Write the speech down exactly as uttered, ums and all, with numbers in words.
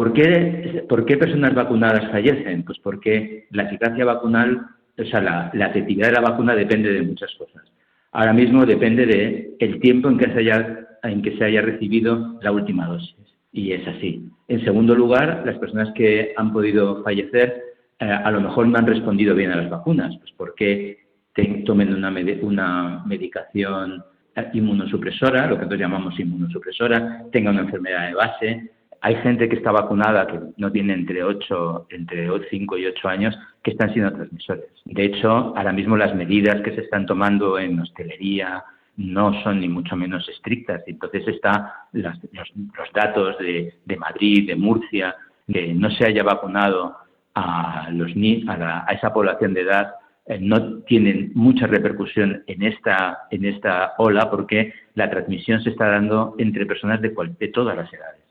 ¿Por qué, ¿Por qué personas vacunadas fallecen? Pues porque la eficacia vacunal, o sea, la, la efectividad de la vacuna depende de muchas cosas. Ahora mismo depende de el tiempo en que se haya, en que se haya recibido la última dosis. Y es así. En segundo lugar, las personas que han podido fallecer eh, a lo mejor no han respondido bien a las vacunas, pues porque te, tomen una, med una medicación inmunosupresora, lo que nosotros llamamos inmunosupresora, tenga una enfermedad de base. Hay gente que está vacunada que no tiene entre ocho, entre cinco y ocho años que están siendo transmisores. De hecho, ahora mismo las medidas que se están tomando en hostelería no son ni mucho menos estrictas. Entonces está las, los, los datos de, de Madrid, de Murcia, que no se haya vacunado a, los, a, la, a esa población de edad, eh, no tienen mucha repercusión en esta, en esta ola porque la transmisión se está dando entre personas de, cual, de todas las edades.